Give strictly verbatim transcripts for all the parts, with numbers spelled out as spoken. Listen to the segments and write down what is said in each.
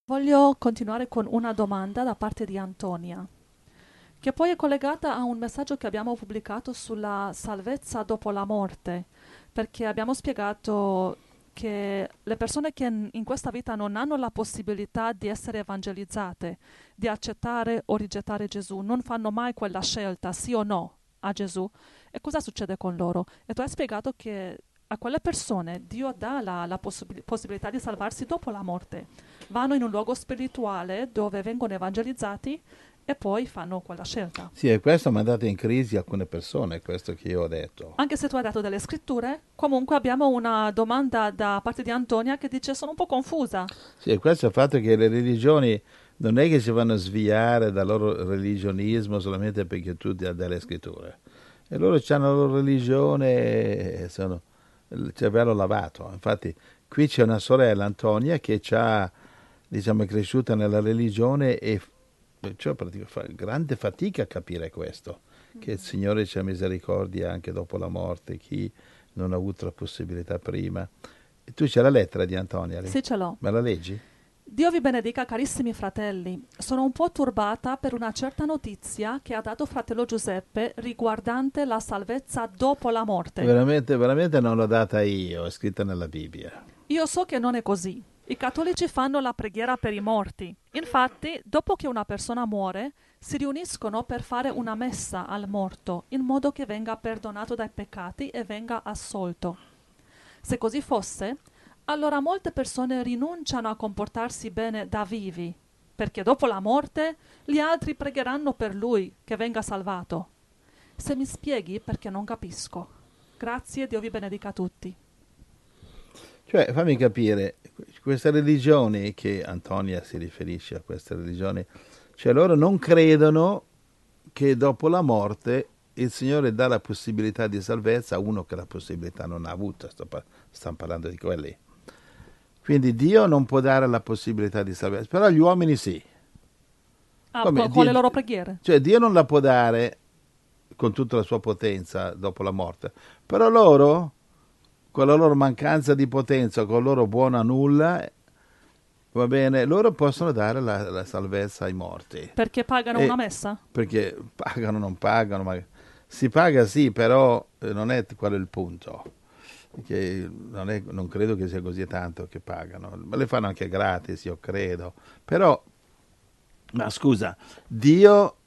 Voglio continuare con una domanda da parte di Antonia, che poi è collegata a un messaggio che abbiamo pubblicato sulla salvezza dopo la morte, perché abbiamo spiegato che le persone che in in questa vita non hanno la possibilità di essere evangelizzate, di accettare o rigettare Gesù, non fanno mai quella scelta, sì o no, a Gesù. E cosa succede con loro? E tu hai spiegato che a quelle persone Dio dà la, la possib- possibilità di salvarsi dopo la morte. Vanno in un luogo spirituale dove vengono evangelizzati e poi fanno quella scelta. Sì, e questo ha mandato in crisi alcune persone, questo che io ho detto. Anche se tu hai dato delle scritture, comunque abbiamo una domanda da parte di Antonia che dice sono un po' confusa. Sì, e questo è il fatto che le religioni non è che si vanno a sviare dal loro religionismo solamente perché tu hai delle scritture. E loro hanno la loro religione e sono il cervello lavato. Infatti qui c'è una sorella, Antonia, che ha, diciamo, è cresciuta nella religione e cioè, praticamente fa grande fatica a capire questo, che il Signore c'ha misericordia anche dopo la morte, chi non ha avuto la possibilità prima. E tu c'è la lettera di Antonia lì? Sì, ce l'ho. Me la leggi? Dio vi benedica, carissimi fratelli. Sono un po' turbata per una certa notizia che ha dato fratello Giuseppe riguardante la salvezza dopo la morte. Veramente, veramente non l'ho data io, è scritta nella Bibbia. Io so che non è così. I cattolici fanno la preghiera per i morti. Infatti, dopo che una persona muore, si riuniscono per fare una messa al morto, in modo che venga perdonato dai peccati e venga assolto. Se così fosse, allora molte persone rinunciano a comportarsi bene da vivi, perché dopo la morte gli altri pregheranno per lui che venga salvato. Se mi spieghi perché non capisco. Grazie, Dio vi benedica tutti. Cioè, fammi capire, queste religioni, che Antonia si riferisce a queste religioni, cioè loro non credono che dopo la morte il Signore dà la possibilità di salvezza a uno che la possibilità non ha avuto, sto par- stiamo parlando di quelli. Quindi Dio non può dare la possibilità di salvezza, però gli uomini sì. Ah, Come? co- con le Dio, loro preghiere. cioè Dio non la può dare con tutta la sua potenza dopo la morte, però loro, con la loro mancanza di potenza, con la loro buona nulla, va bene, loro possono dare la, la salvezza ai morti. Perché pagano una E messa? perché pagano o non pagano, ma si paga sì, però eh, non è quello il punto. Che non, è, non credo che sia così tanto che pagano, ma le fanno anche gratis, io credo. Però, ma scusa, Dio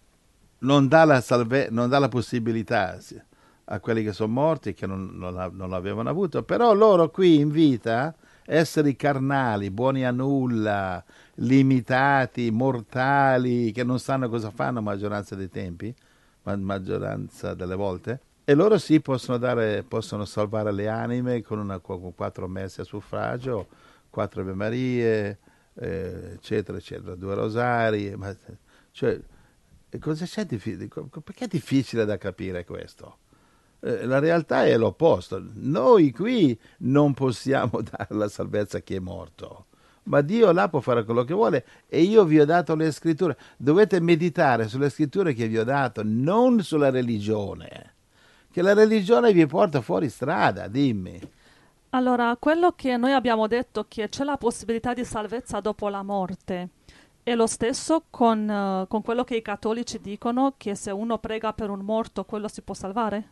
non dà la, salve, non dà la possibilità a quelli che sono morti, che non, non, non l'avevano avuto, però loro qui in vita, esseri carnali, buoni a nulla, limitati, mortali, che non sanno cosa fanno maggioranza dei tempi, ma maggioranza delle volte, e loro sì possono, dare, possono salvare le anime con, una, con quattro messe a suffragio, quattro Ave Marie, eh, eccetera, eccetera, due rosari, ma, cioè, cosa c'è difficile? Perché è difficile da capire questo? Eh, la realtà è l'opposto. Noi qui non possiamo dare la salvezza a chi è morto, ma Dio là può fare quello che vuole e io vi ho dato le scritture. Dovete meditare sulle scritture che vi ho dato, non sulla religione. Che la religione vi porta fuori strada, dimmi. Allora, quello che noi abbiamo detto che c'è la possibilità di salvezza dopo la morte è lo stesso con, eh, con quello che i cattolici dicono che se uno prega per un morto, quello si può salvare?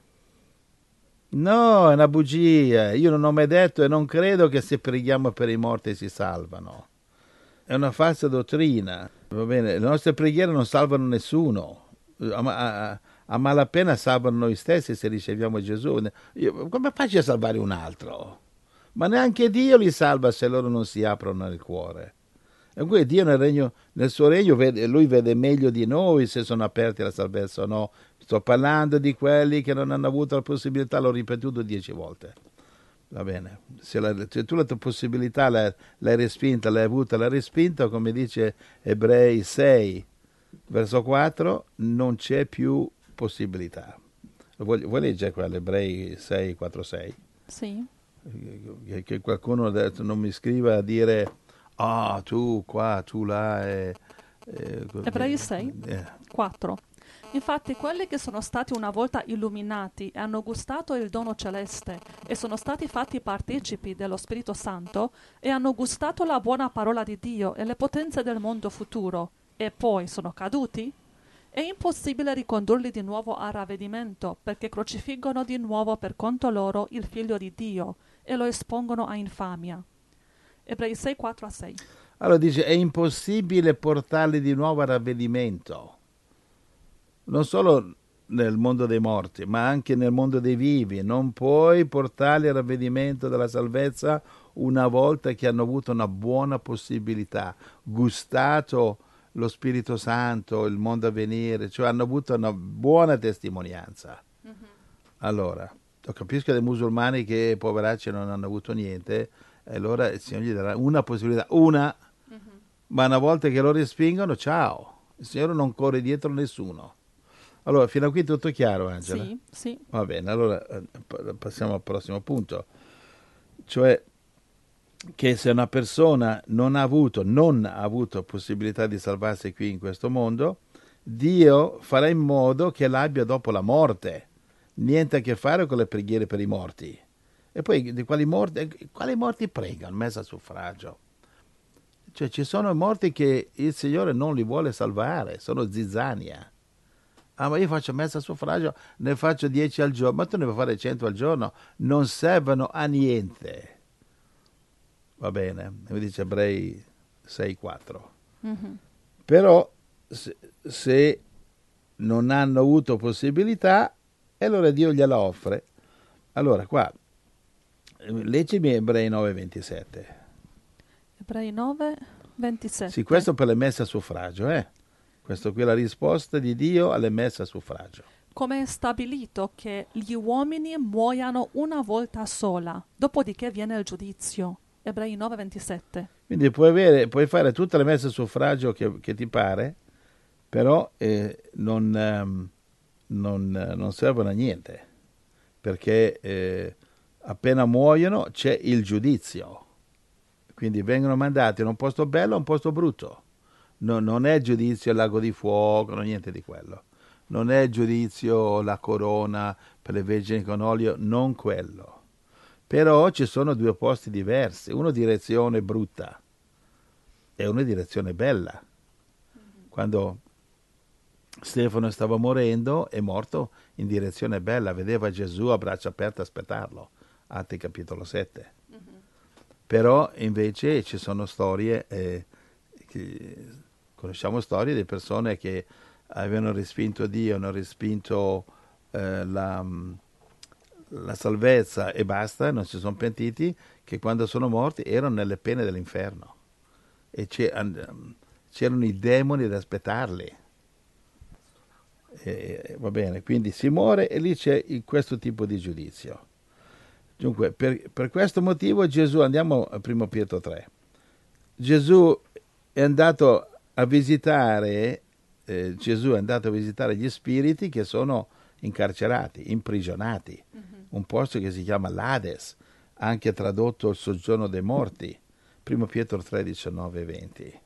No, è una bugia. Io non ho mai detto e non credo che se preghiamo per i morti si salvano. È una falsa dottrina. Va bene, le nostre preghiere non salvano nessuno. A, a, a malapena salvano noi stessi se riceviamo Gesù. Io, come faccio a salvare un altro? Ma neanche Dio li salva se loro non si aprono nel cuore. E quindi Dio nel, regno, nel suo regno vede, lui vede meglio di noi se sono aperti alla salvezza o no. Sto parlando di quelli che non hanno avuto la possibilità, l'ho ripetuto dieci volte. Va bene, se, la, se tu la tua possibilità l'hai, l'hai respinta, l'hai avuta, l'hai respinta, come dice Ebrei sei, verso quattro, non c'è più possibilità. Vuoi, vuoi leggere quello, Ebrei sei, quattro, sei? Sì. Che, che qualcuno non mi scriva a dire, ah, oh, tu qua, tu là, e, e, Ebrei sei, eh, quattro. Infatti quelli che sono stati una volta illuminati e hanno gustato il dono celeste e sono stati fatti partecipi dello Spirito Santo e hanno gustato la buona parola di Dio e le potenze del mondo futuro e poi sono caduti, è impossibile ricondurli di nuovo al ravvedimento perché crocifiggono di nuovo per conto loro il Figlio di Dio e lo espongono a infamia. Ebrei sei, quattro a sei. Allora dice, è impossibile portarli di nuovo al ravvedimento. Non solo nel mondo dei morti, ma anche nel mondo dei vivi. Non puoi portarli al ravvedimento della salvezza una volta che hanno avuto una buona possibilità, gustato lo Spirito Santo, il mondo a venire, cioè hanno avuto una buona testimonianza. Mm-hmm. Allora, io capisco dei musulmani che poveracci non hanno avuto niente, e allora il Signore gli darà una possibilità, una, mm-hmm. ma una volta che lo respingono, ciao, il Signore non corre dietro nessuno. Allora, fino a qui tutto chiaro, Angela? Sì, sì. Va bene, allora passiamo al prossimo punto. Cioè che se una persona non ha avuto, non ha avuto possibilità di salvarsi qui in questo mondo, Dio farà in modo che l'abbia dopo la morte. Niente a che fare con le preghiere per i morti. E poi di quali morti, quali morti pregano? Messa a suffragio. Cioè ci sono morti che il Signore non li vuole salvare, sono zizzania. Ah, ma io faccio messa a suffragio, ne faccio dieci al giorno, ma tu ne vuoi fare cento al giorno? Non servono a niente. Va bene, mi dice Ebrei sei quattro. Mm-hmm. Però se, se non hanno avuto possibilità, allora Dio gliela offre. Allora qua, leggimi Ebrei nove ventisette. Ebrei nove ventisette. Sì, questo per le messe a suffragio, eh? Questa qui è la risposta di Dio alle messe a suffragio. Come è stabilito che gli uomini muoiano una volta sola, dopodiché viene il giudizio. Ebrei nove ventisette. Quindi puoi, avere, puoi fare tutte le messe a suffragio che, che ti pare, però eh, non, um, non, non servono a niente, perché eh, appena muoiono c'è il giudizio. Quindi vengono mandati in un posto bello o un posto brutto. No, non è giudizio il lago di fuoco, non niente di quello. Non è giudizio la corona per le vergini con olio, non quello. Però ci sono due posti diversi, uno direzione brutta e una direzione bella. Mm-hmm. Quando Stefano stava morendo, è morto in direzione bella, vedeva Gesù a braccia aperte a aspettarlo, Atti capitolo sette. Mm-hmm. Però invece ci sono storie... Eh, che, conosciamo storie di persone che avevano respinto Dio, hanno respinto eh, la, la salvezza e basta, non si sono pentiti, che quando sono morti erano nelle pene dell'inferno e c'erano i demoni ad aspettarli. E, va bene, quindi si muore e lì c'è questo tipo di giudizio. Dunque, per, per questo motivo Gesù, andiamo a primo Pietro tre, Gesù è andato a visitare, eh, Gesù è andato a visitare gli spiriti che sono incarcerati, imprigionati, mm-hmm. un posto che si chiama l'Ades, anche tradotto il soggiorno dei morti, primo Pietro tre, diciannove e venti.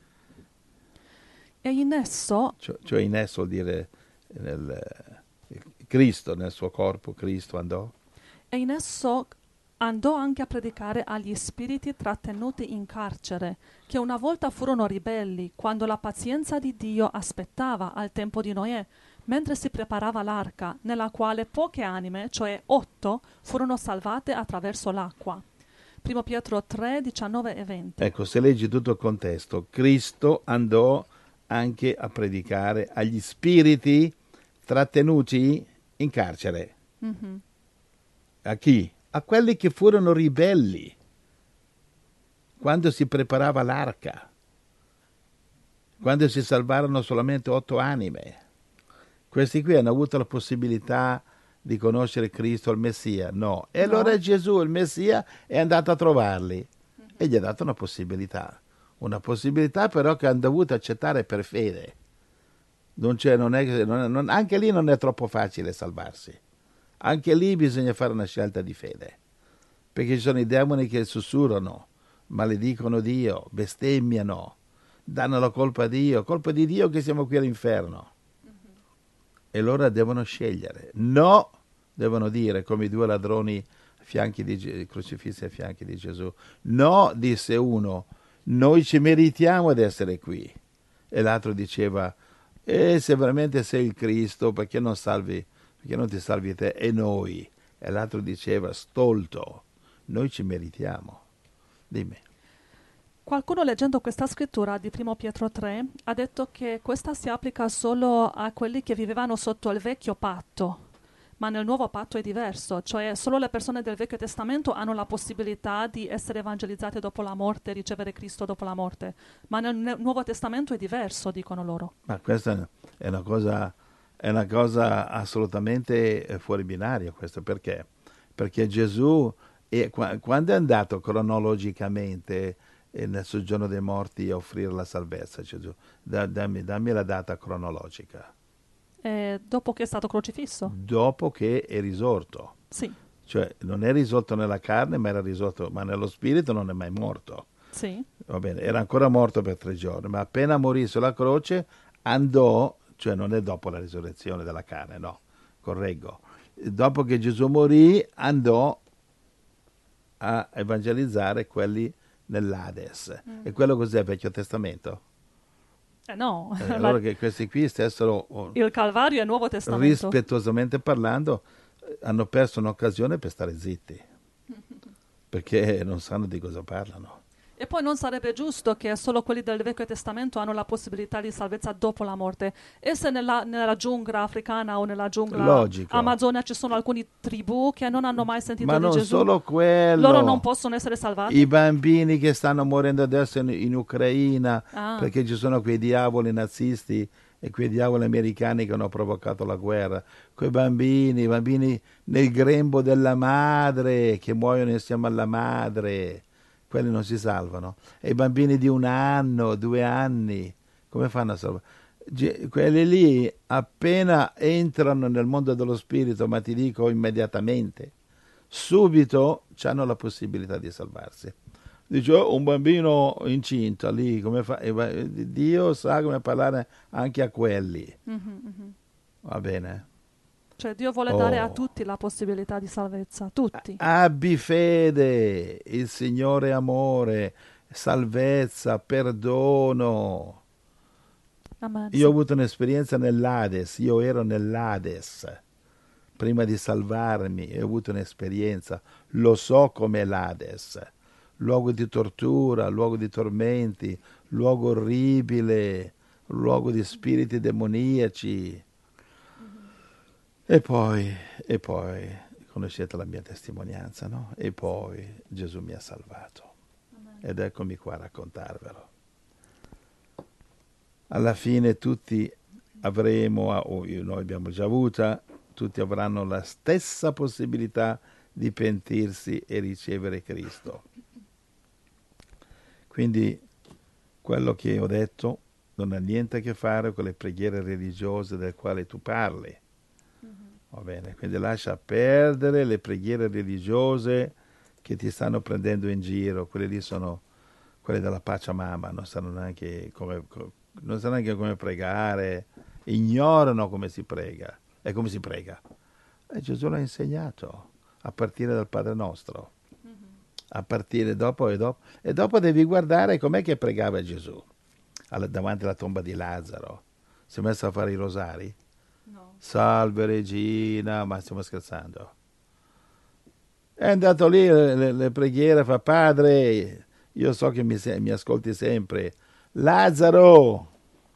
E in esso... Cioè, cioè in esso vuol dire nel, Cristo, nel suo corpo, Cristo andò. E in esso andò anche a predicare agli spiriti trattenuti in carcere, che una volta furono ribelli, quando la pazienza di Dio aspettava al tempo di Noè, mentre si preparava l'arca, nella quale poche anime, cioè otto, furono salvate attraverso l'acqua. primo Pietro tre, diciannove e venti. Ecco, se leggi tutto il contesto, Cristo andò anche a predicare agli spiriti trattenuti in carcere. Mm-hmm. A chi? A quelli che furono ribelli quando si preparava l'arca, quando si salvarono solamente otto anime. Questi qui hanno avuto la possibilità di conoscere Cristo, il Messia? No. E no. Allora Gesù, il Messia, è andato a trovarli mm-hmm. e gli ha dato una possibilità. Una possibilità però che hanno dovuto accettare per fede. Non c'è, non è, non, non, anche lì non è troppo facile salvarsi. Anche lì bisogna fare una scelta di fede, perché ci sono i demoni che sussurrano, maledicono Dio, bestemmiano, danno la colpa a Dio, colpa di Dio che siamo qui all'inferno. Mm-hmm. e loro devono scegliere. No, devono dire, come i due ladroni a fianchi di, crocifissi ai fianchi di Gesù. No, disse uno, noi ci meritiamo di essere qui. E l'altro diceva, e se veramente sei il Cristo, perché non salvi, perché non ti salvi te e noi? E l'altro diceva, stolto, noi ci meritiamo. Dimmi. Qualcuno leggendo questa scrittura di primo Pietro tre ha detto che questa si applica solo a quelli che vivevano sotto il vecchio patto, ma nel nuovo patto è diverso, cioè solo le persone del Vecchio Testamento hanno la possibilità di essere evangelizzate dopo la morte, ricevere Cristo dopo la morte, ma nel ne- Nuovo Testamento è diverso, dicono loro. Ma questa è una cosa, è una cosa assolutamente eh, fuori binario, questo perché? Perché Gesù, è, qua- quando è andato cronologicamente eh, nel soggiorno dei morti a offrire la salvezza, Gesù, Da- dammi, dammi la data cronologica. E dopo che è stato crocifisso? Dopo che è risorto, Sì, cioè non è risorto nella carne, ma era risorto, ma nello spirito non è mai morto. sì. Va bene, era ancora morto per tre giorni, ma appena morì sulla croce andò, cioè non è dopo la risurrezione della carne, no, correggo. Dopo che Gesù morì andò a evangelizzare quelli nell'Ades. Mm. E quello cos'è il Vecchio Testamento? Eh no, Eh, la- allora che questi qui stessero, oh, il Calvario è Nuovo Testamento. rispettosamente parlando, eh, hanno perso un'occasione per stare zitti, perché non sanno di cosa parlano. E poi non sarebbe giusto che solo quelli del Vecchio Testamento hanno la possibilità di salvezza dopo la morte. E se nella, nella giungla africana o nella giungla Logico. amazzonica ci sono alcuni tribù che non hanno mai sentito Ma di non Gesù, solo quello. loro non possono essere salvati? I bambini che stanno morendo adesso in, in Ucraina Ah. perché ci sono quei diavoli nazisti e quei diavoli americani che hanno provocato la guerra. Quei bambini, i bambini nel grembo della madre che muoiono insieme alla madre, quelli non si salvano. E i bambini di un anno, due anni, come fanno a salvare? Ge- quelli lì appena entrano nel mondo dello spirito, ma ti dico immediatamente, subito hanno la possibilità di salvarsi. Dice, oh, un bambino incinto lì, come fa? E va- Dio sa come parlare anche a quelli. Mhm, mhm. Va bene? Cioè Dio vuole dare a Oh. tutti la possibilità di salvezza, tutti. Abbi fede, il Signore è amore, salvezza, perdono. Amen. Io ho avuto un'esperienza nell'Ades, io ero nell'Ades. Prima di salvarmi ho avuto un'esperienza, lo so com'è l'Ades. Luogo di tortura, luogo di tormenti, luogo orribile, luogo di spiriti demoniaci. E poi, e poi, conoscete la mia testimonianza, no? E poi Gesù mi ha salvato. Ed eccomi qua a raccontarvelo. Alla fine tutti avremo, o noi abbiamo già avuta, tutti avranno la stessa possibilità di pentirsi e ricevere Cristo. Quindi quello che ho detto non ha niente a che fare con le preghiere religiose del quale tu parli. Va bene, quindi lascia perdere le preghiere religiose che ti stanno prendendo in giro, quelle lì sono quelle della Pachamama, non sanno neanche come, non sanno neanche come pregare, ignorano come si prega e come si prega. E Gesù l'ha insegnato a partire dal Padre Nostro, a partire dopo e dopo, e dopo devi guardare com'è che pregava Gesù alla, davanti alla tomba di Lazzaro. Si è messo a fare i rosari? No. Salve Regina, ma stiamo scherzando. È andato lì, le, le preghiere, fa Padre, io so che mi, mi ascolti sempre. Lazzaro,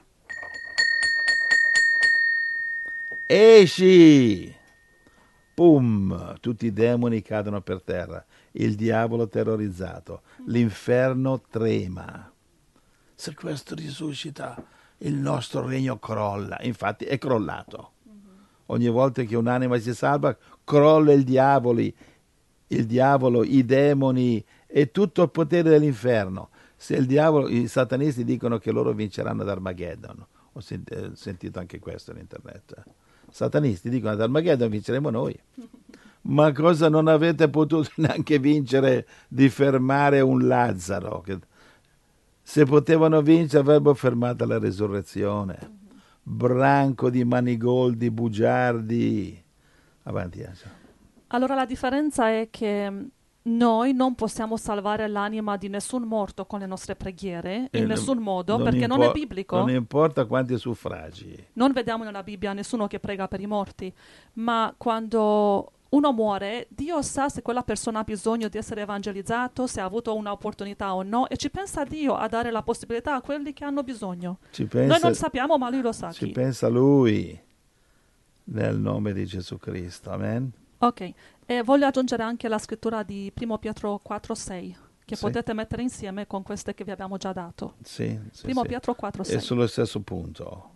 esci! Pum! Tutti i demoni cadono per terra. Il diavolo terrorizzato. L'inferno trema. Se questo risuscita, il nostro regno crolla. Infatti è crollato. Ogni volta che un'anima si salva, crolla il diavolo, il diavolo, i demoni e tutto il potere dell'inferno. Se il diavolo, i satanisti dicono che loro vinceranno ad Armageddon. Ho sentito anche questo in internet. Satanisti dicono ad Armageddon vinceremo noi. Ma cosa non avete potuto neanche vincere di fermare un Lazzaro? Che se potevano vincere avrebbero fermato la resurrezione. branco di manigoldi, bugiardi. Avanti, Angela. Allora la differenza è che mh, noi non possiamo salvare l'anima di nessun morto con le nostre preghiere, E in non, nessun modo, non perché non è impo- biblico. non importa quanti suffragi. Non vediamo nella Bibbia nessuno che prega per i morti, ma quando uno muore, Dio sa se quella persona ha bisogno di essere evangelizzato, se ha avuto un'opportunità o no, e ci pensa Dio a dare la possibilità a quelli che hanno bisogno. Ci Noi pensa, non sappiamo, ma Lui lo sa ci chi. pensa Lui nel nome di Gesù Cristo. Amen. Ok, e voglio aggiungere anche la scrittura di primo Pietro quattro sei, che Sì. potete mettere insieme con queste che vi abbiamo già dato. Sì, sì, primo sì. Pietro quattro È sei. sullo stesso punto.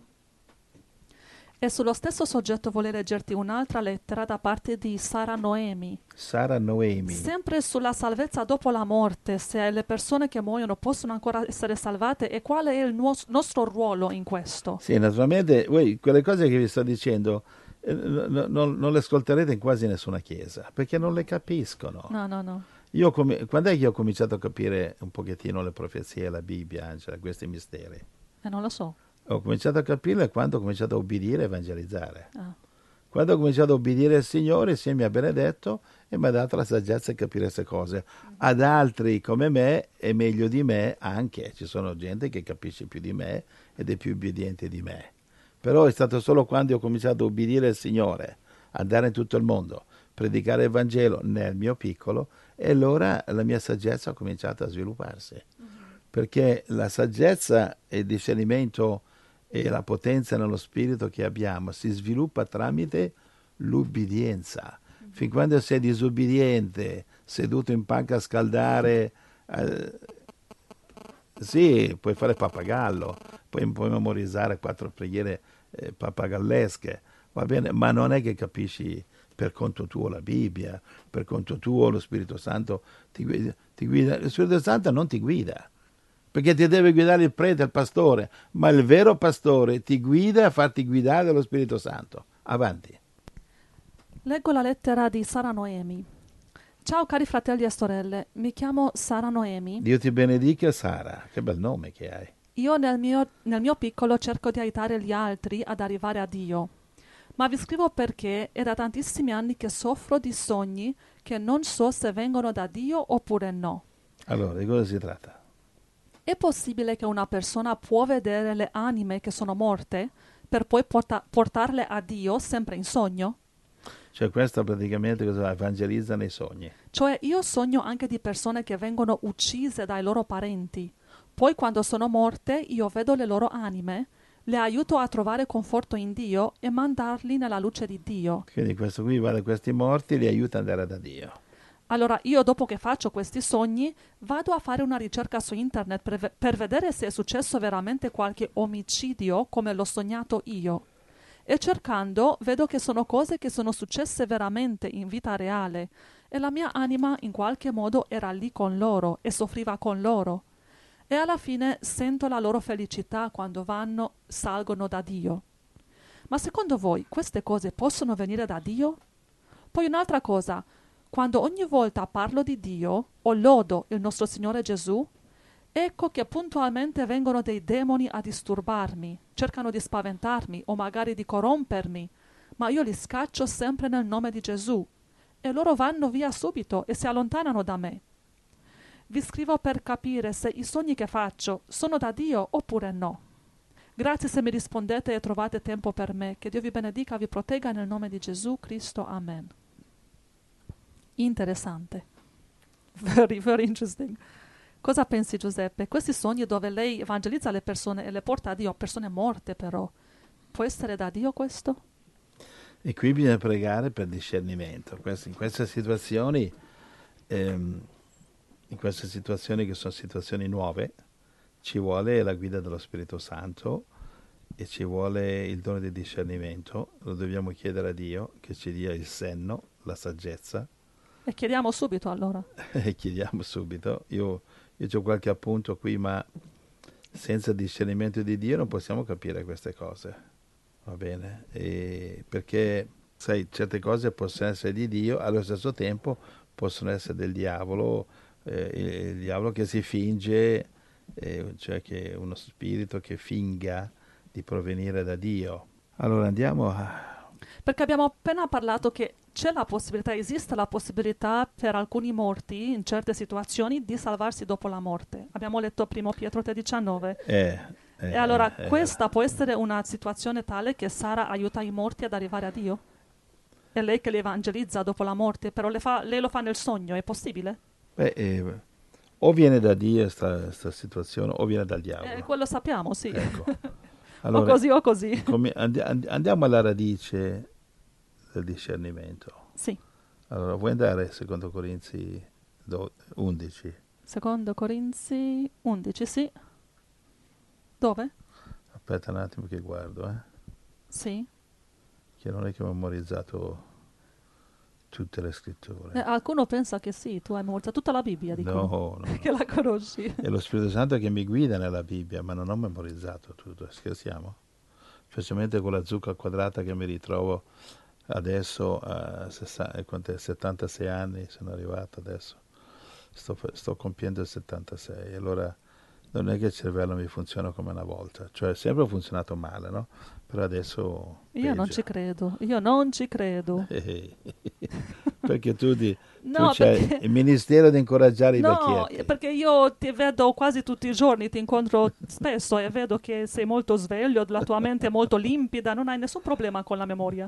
E sullo stesso soggetto voglio leggerti un'altra lettera da parte di Sara Noemi. Sara Noemi. Sempre sulla salvezza dopo la morte, se le persone che muoiono possono ancora essere salvate e qual è il nuos- nostro ruolo in questo. Sì, naturalmente, voi, quelle cose che vi sto dicendo eh, n- non, non le ascolterete in quasi nessuna chiesa, perché non le capiscono. No, no, no. Io come- quando è che io ho cominciato a capire un pochettino le profezie, la Bibbia, Angela, questi misteri? E non lo so. Ho cominciato a capirle quando ho cominciato a obbedire e evangelizzare. Ah. Quando ho cominciato a obbedire al Signore, il Signore mi ha benedetto e mi ha dato la saggezza di capire queste cose. Ad altri come me e meglio di me anche. Ci sono gente che capisce più di me ed è più obbediente di me. Però è stato solo quando ho cominciato a obbedire al Signore, andare in tutto il mondo, predicare il Vangelo nel mio piccolo, e allora la mia saggezza ha cominciato a svilupparsi. Perché la saggezza e il discernimento e la potenza nello spirito che abbiamo si sviluppa tramite l'ubbidienza. Fin quando sei disobbediente, seduto in panca a scaldare, eh, sì, puoi fare pappagallo, puoi, puoi memorizzare quattro preghiere eh, pappagallesche, va bene, ma non è che capisci per conto tuo la Bibbia, per conto tuo lo Spirito Santo ti guida. Ti guida. Lo Spirito Santo non ti guida, perché ti deve guidare il prete, il pastore, ma il vero pastore ti guida a farti guidare dallo Spirito Santo. Avanti. Leggo la lettera di Sara Noemi. Ciao cari fratelli e sorelle, mi chiamo Sara Noemi. Dio ti benedica, Sara, che bel nome che hai. Io nel mio, nel mio piccolo cerco di aiutare gli altri ad arrivare a Dio. Ma vi scrivo perché è da tantissimi anni che soffro di sogni che non so se vengono da Dio oppure no. Allora, di cosa si tratta? È possibile che una persona può vedere le anime che sono morte per poi porta- portarle a Dio sempre in sogno? Cioè questo praticamente cosa fa? Evangelizza nei sogni. Cioè io sogno anche di persone che vengono uccise dai loro parenti. Poi quando sono morte io vedo le loro anime, le aiuto a trovare conforto in Dio e mandarli nella luce di Dio. Quindi questo qui va da questi morti e li aiuta ad andare da Dio. Allora io dopo che faccio questi sogni vado a fare una ricerca su internet per, ve- per vedere se è successo veramente qualche omicidio come l'ho sognato io. E cercando vedo che sono cose che sono successe veramente in vita reale e la mia anima in qualche modo era lì con loro e soffriva con loro. E alla fine sento la loro felicità quando vanno, salgono da Dio. Ma secondo voi queste cose possono venire da Dio? Poi un'altra cosa, quando ogni volta parlo di Dio o lodo il nostro Signore Gesù, ecco che puntualmente vengono dei demoni a disturbarmi, cercano di spaventarmi o magari di corrompermi, ma io li scaccio sempre nel nome di Gesù e loro vanno via subito e si allontanano da me. Vi scrivo per capire se i sogni che faccio sono da Dio oppure no. Grazie se mi rispondete e trovate tempo per me. Che Dio vi benedica e vi protegga nel nome di Gesù Cristo. Amen. Interessante. Very, very interesting. Cosa pensi Giuseppe? Questi sogni dove lei evangelizza le persone e le porta a Dio, persone morte però, può essere da Dio questo? E qui bisogna pregare per discernimento. Queste- in queste situazioni, ehm, in queste situazioni che sono situazioni nuove, ci vuole la guida dello Spirito Santo e ci vuole il dono di discernimento. Lo dobbiamo chiedere a Dio che ci dia il senno, la saggezza, E chiediamo subito allora. e chiediamo subito. Io, io ho qualche appunto qui, ma senza discernimento di Dio non possiamo capire queste cose. Va bene? E perché, sai, certe cose possono essere di Dio, allo stesso tempo possono essere del diavolo, eh, il diavolo che si finge, eh, cioè che uno spirito che finga di provenire da Dio. Allora andiamo a... Perché abbiamo appena parlato che c'è la possibilità, esiste la possibilità per alcuni morti in certe situazioni di salvarsi dopo la morte. Abbiamo letto primo Pietro tre diciannove. Eh, eh, E allora eh, questa può essere una situazione tale che Sara aiuta i morti ad arrivare a Dio? È lei che li evangelizza dopo la morte, però le fa, lei lo fa nel sogno, è possibile? beh, eh, o viene da Dio questa situazione o viene dal diavolo. Eh, quello sappiamo, sì. Ecco. O Allora, così o così. come- andi- andi- andiamo alla radice del discernimento. Sì. Allora, vuoi andare a secondo Corinzi do- undici? Secondo Corinzi undici, sì. Dove? Aspetta un attimo che guardo, eh. Sì. Che non è che ho memorizzato tutte le scritture. Eh, qualcuno pensa che sì, tu hai memorizzato tutta la Bibbia, dicono. No, no, Che no. la conosci. È lo Spirito Santo che mi guida nella Bibbia, ma non ho memorizzato tutto, scherziamo? Specialmente con la zucca quadrata che mi ritrovo adesso a sessa- quant'è? settantasei anni, sono arrivato adesso, sto, fa- sto compiendo il settantasei, allora non è che il cervello mi funziona come una volta, cioè sempre ho funzionato male, no? Però adesso Io non peggio. ci credo, io non ci credo. Eh, perché tu, di, No, tu c'hai perché... il ministero di incoraggiare i No, vecchietti. perché io ti vedo quasi tutti i giorni, ti incontro spesso e vedo che sei molto sveglio, la tua mente è molto limpida, non hai nessun problema con la memoria.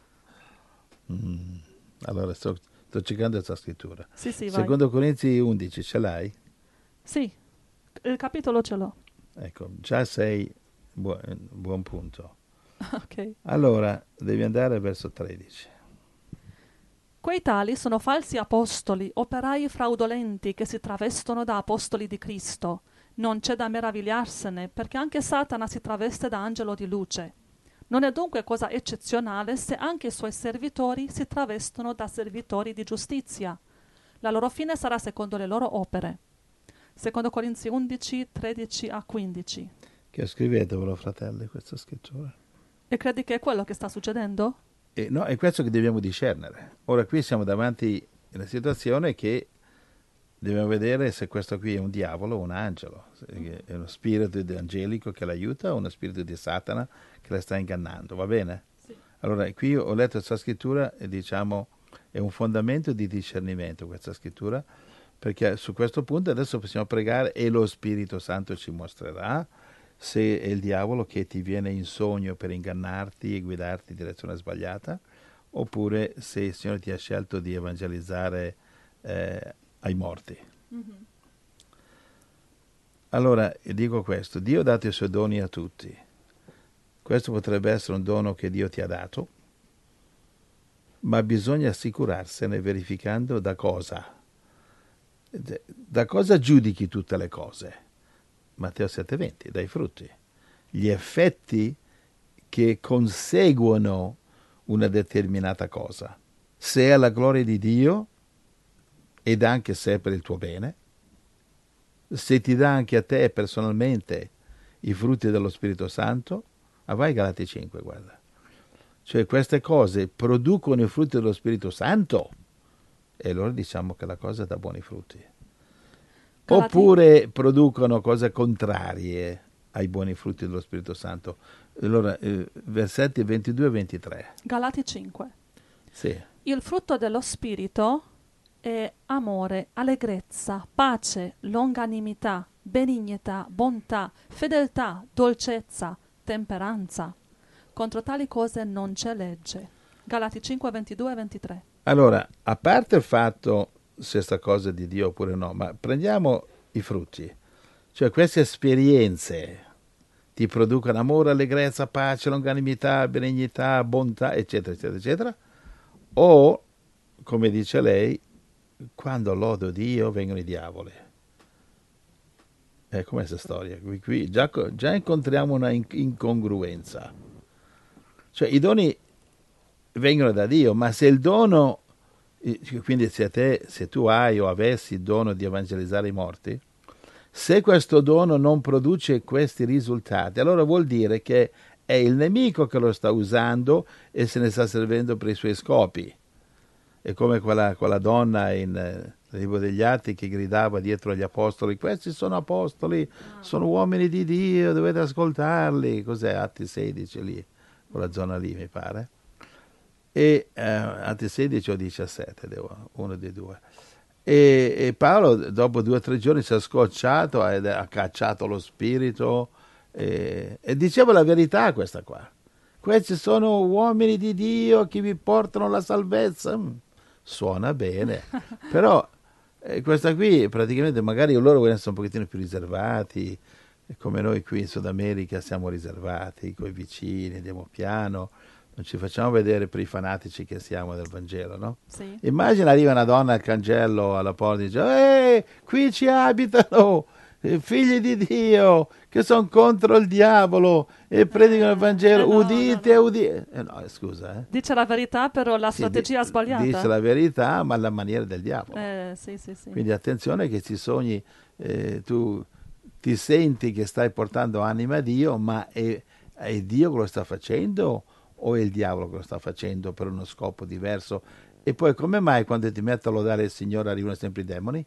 Mm. Allora sto, sto cercando questa scrittura. Sì, sì, vai. Secondo Corinzi undici, ce l'hai? Sì, il capitolo ce l'ho. Ecco, già sei buon, buon punto. Ok. Allora, devi andare verso tredici. Quei tali sono falsi apostoli, operai fraudolenti che si travestono da apostoli di Cristo. Non c'è da meravigliarsene, perché anche Satana si traveste da angelo di luce. Non è dunque cosa eccezionale se anche i suoi servitori si travestono da servitori di giustizia. La loro fine sarà secondo le loro opere. Secondo Corinzi undici, tredici a quindici. Che scrivetevelo, fratelli, questa scrittura. E credi che è quello che sta succedendo? E no, è questo che dobbiamo discernere. Ora qui siamo davanti a una situazione che dobbiamo vedere se questo qui è un diavolo o un angelo, se è uno spirito angelico che l'aiuta o uno spirito di Satana che la sta ingannando, va bene? Sì. Allora qui ho letto questa scrittura e diciamo è un fondamento di discernimento questa scrittura, perché su questo punto adesso possiamo pregare e lo Spirito Santo ci mostrerà se è il diavolo che ti viene in sogno per ingannarti e guidarti in direzione sbagliata, oppure se il Signore ti ha scelto di evangelizzare eh, ai morti. Mm-hmm. Allora, dico questo, Dio ha dato i suoi doni a tutti. Questo potrebbe essere un dono che Dio ti ha dato, ma bisogna assicurarsene verificando da cosa. Da cosa giudichi tutte le cose? Matteo sette venti, dai frutti. Gli effetti che conseguono una determinata cosa. Se è alla gloria di Dio, ed anche se è per il tuo bene, se ti dà anche a te personalmente i frutti dello Spirito Santo, ah, vai Galati cinque, guarda. Cioè queste cose producono i frutti dello Spirito Santo, e allora diciamo che la cosa dà buoni frutti. Galati... Oppure producono cose contrarie ai buoni frutti dello Spirito Santo. Allora, eh, versetti ventidue e ventitré. Galati cinque. Sì. Il frutto dello Spirito è amore, allegrezza, pace, longanimità, benignità, bontà, fedeltà, dolcezza, temperanza. Contro tali cose non c'è legge. Galati cinque, ventidue e ventitré. Allora, a parte il fatto se sta cosa è di Dio oppure no, ma prendiamo i frutti. Cioè queste esperienze ti producono amore, allegrezza, pace, longanimità, benignità, bontà, eccetera, eccetera, eccetera. O, come dice lei, quando lodo Dio vengono i diavoli. Eh, com'è questa storia? Qui, qui già, già incontriamo una incongruenza. Cioè i doni vengono da Dio, ma se il dono, quindi se, te, se tu hai o avessi il dono di evangelizzare i morti, se questo dono non produce questi risultati, allora vuol dire che è il nemico che lo sta usando e se ne sta servendo per i suoi scopi. È come quella, quella donna in nel libro degli Atti, che gridava dietro agli apostoli: questi sono apostoli, Ah. sono uomini di Dio, dovete ascoltarli. Cos'è Atti sedici lì, quella zona lì mi pare. E eh, Atti sedici o diciassette, devo, uno dei due. E, e Paolo dopo due o tre giorni si è scocciato ed ha cacciato lo spirito e, e diceva la verità questa qua. Questi sono uomini di Dio che vi portano la salvezza. Mm, suona bene, però eh, questa qui praticamente magari loro vogliono essere un pochettino più riservati, come noi qui in Sud America siamo riservati, coi vicini, andiamo piano, non ci facciamo vedere per i fanatici che siamo del Vangelo, no? Sì. Immagina arriva una donna al cancello alla porta e dice: ehi, qui ci abitano eh, figli di Dio che sono contro il diavolo e predicano il Vangelo, eh no, udite, no, no. udite. Eh no, scusa, eh. Dice la verità, però la Sì, di- strategia sbagliata. dice la verità, ma alla maniera del diavolo. Eh, sì, sì, sì. Quindi attenzione che ci sogni, eh, tu ti senti che stai portando anima a Dio, ma è, è Dio che lo sta facendo o è il diavolo che lo sta facendo per uno scopo diverso? E poi come mai quando ti metti a lodare il Signore arrivano sempre i demoni?